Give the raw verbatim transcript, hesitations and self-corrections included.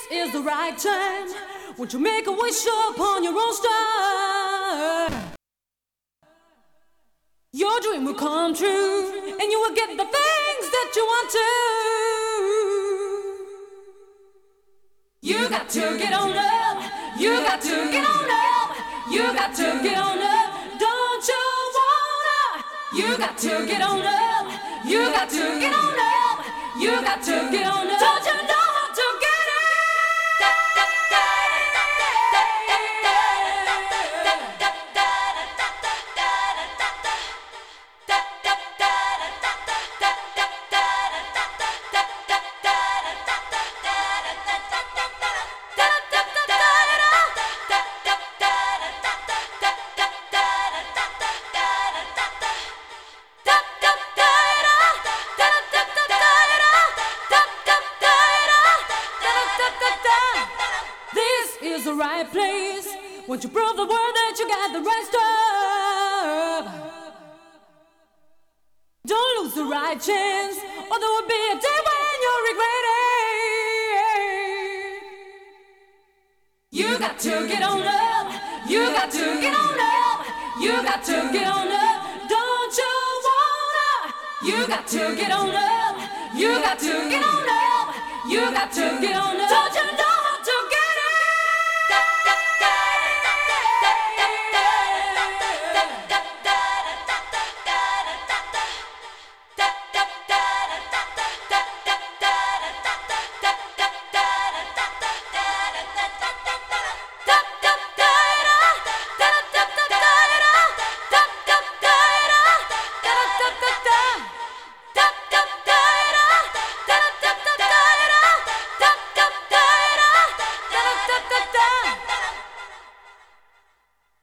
is the right time. Won't you make a wish upon your own star? Your dream will come true, and you will get the things that you want to. You got to get on up. You got to get on up. You got to get on up. Don't you wanna? You got to get on up. You got to get on up. You got to get on up. Don't you know how to get is the right place. Won't you prove the world that you got the right stuff? Don't lose the right chance, or there will be a day when you'll regret it. You got to get on up. You got to get on up. You got to get on up. Don't you wanna? You got to get on up. You got to get on up. You got to get on up. Don't you know?